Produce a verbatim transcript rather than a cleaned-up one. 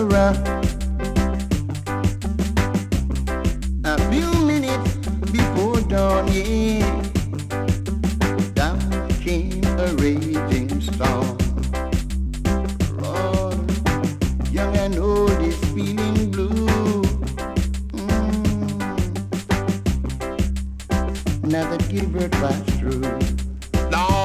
rough. A few minutes before dawn, yeah, down came a raging storm. Lord, young and old is feeling blue. Mm. Now that Gilbert was through, Lord,